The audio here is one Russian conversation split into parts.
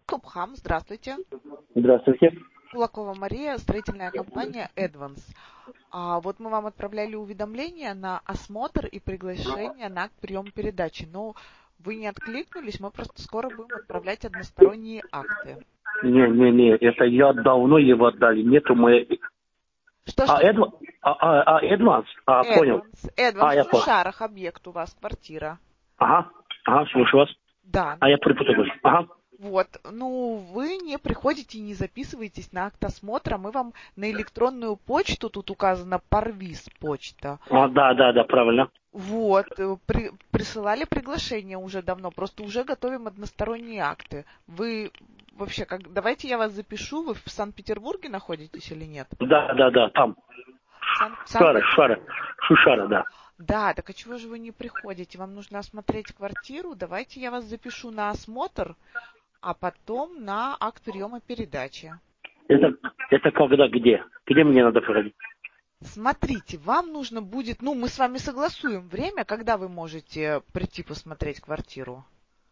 Кубхам, здравствуйте. Здравствуйте. Кулакова Мария, строительная компания Advance. Вот мы вам отправляли уведомление на осмотр и приглашение на акт приема передачи, но вы не откликнулись, мы просто скоро будем отправлять односторонние акты. Не, это я давно его отдали, нету моей... Что? Эдванс? Понял. Advance Я в понял. Шушарах объект у вас, квартира. Ага, слушаю вас. Да. Я перепутал. Ага. Вот, вы не приходите и не записываетесь на акт осмотра, мы вам на электронную почту, тут указано Парвиз почта. Да, правильно. Вот, присылали приглашение уже давно, просто уже готовим односторонние акты. Вы вообще, давайте я вас запишу, вы в Санкт-Петербурге находитесь или нет? Да, там. Шушара, да. Да, так а чего же вы не приходите? Вам нужно осмотреть квартиру, давайте я вас запишу на осмотр, а потом на акт приема передачи. Это когда, где? Где мне надо приходить? Смотрите, вам нужно будет, мы с вами согласуем время, когда вы можете прийти посмотреть квартиру.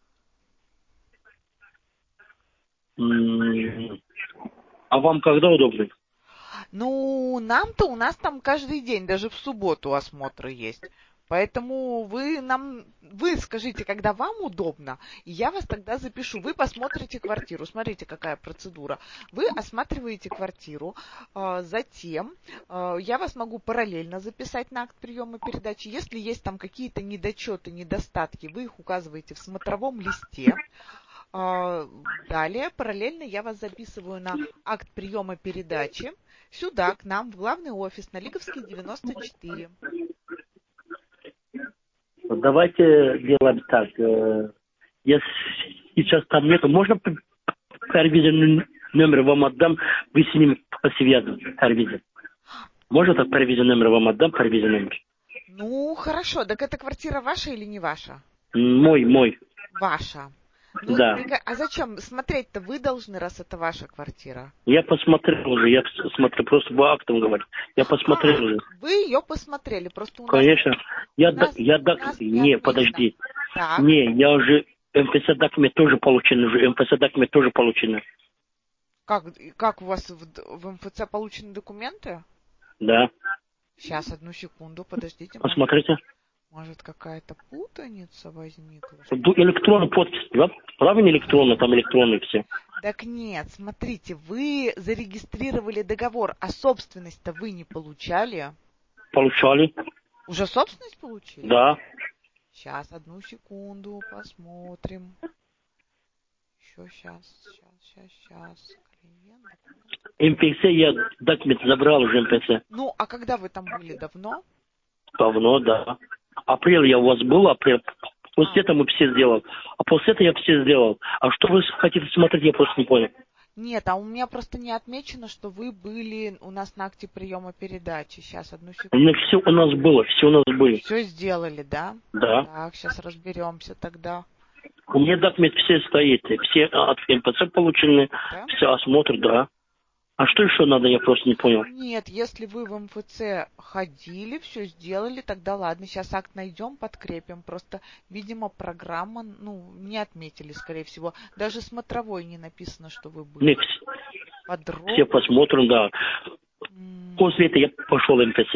А вам когда удобно? Нам-то у нас там каждый день, даже в субботу осмотры есть. Поэтому вы скажите, когда вам удобно, и я вас тогда запишу. Вы посмотрите квартиру. Смотрите, какая процедура. Вы осматриваете квартиру, затем я вас могу параллельно записать на акт приема передачи. Если есть там какие-то недочеты, недостатки, вы их указываете в смотровом листе. Далее, параллельно я вас записываю на акт приема передачи сюда, к нам, в главный офис на Лиговский 94. Давайте делаем так. Если сейчас там нету, можно провизию номер вам отдам, вы с ним посвязываетесь, провизию. Можно так провизию номер вам отдам, провизию номер? Хорошо. Так эта квартира ваша или не ваша? Мой. Ваша. Да. А зачем? Смотреть-то вы должны, раз это ваша квартира. Я посмотрел уже, смотрю, просто по актам говорю. Я посмотрел уже. Вы ее посмотрели, просто у нас... Конечно. Не, подожди. Так. Не, я уже МПС документ тоже получен уже. МПС документ тоже получен. Как у вас в МФЦ получены документы? Да. Сейчас, одну секунду, подождите. Посмотрите. Может, какая-то путаница возникла? Электронная подпись, да? Правильно электронно, там электронные все. Так нет, смотрите, вы зарегистрировали договор, а собственность-то вы не получали? Получали. Уже собственность получили? Да. Сейчас, одну секунду, посмотрим. Еще сейчас. МПС я документ забрал уже МПС. А когда вы там были? Давно? Давно, да. Апрель я у вас был, апрель. После этого мы все сделали. А после этого я все сделал. А что вы хотите смотреть, я просто не понял. Нет, у меня просто не отмечено, что вы были у нас на акте приема передачи. Сейчас, одну секунду. Все у нас было. Все сделали, да? Да. Так, сейчас разберемся тогда. У меня документ все стоит. Все от МПЦ получены, да? Все осмотр, да. А что еще надо, я просто не понял. Нет, если вы в МФЦ ходили, все сделали, тогда ладно, сейчас акт найдем, подкрепим. Просто, видимо, программа, не отметили, скорее всего. Даже смотровой не написано, что вы были. Нет, все посмотрим, да. После этого я пошел в МПЦ,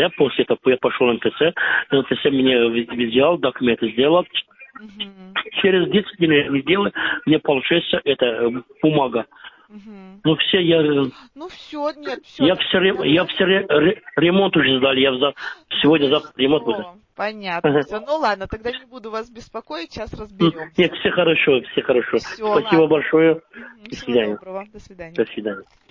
МПЦ меня взял, документы сделал. Через 10 недель мне получается эта бумага. Все, все. Я все ремонт уже сдали. Сегодня-завтра ремонт будет. Понятно. Все. Ладно, тогда не буду вас беспокоить, сейчас разберемся. Нет, все хорошо. Все, Спасибо большое. До свидания. До свидания.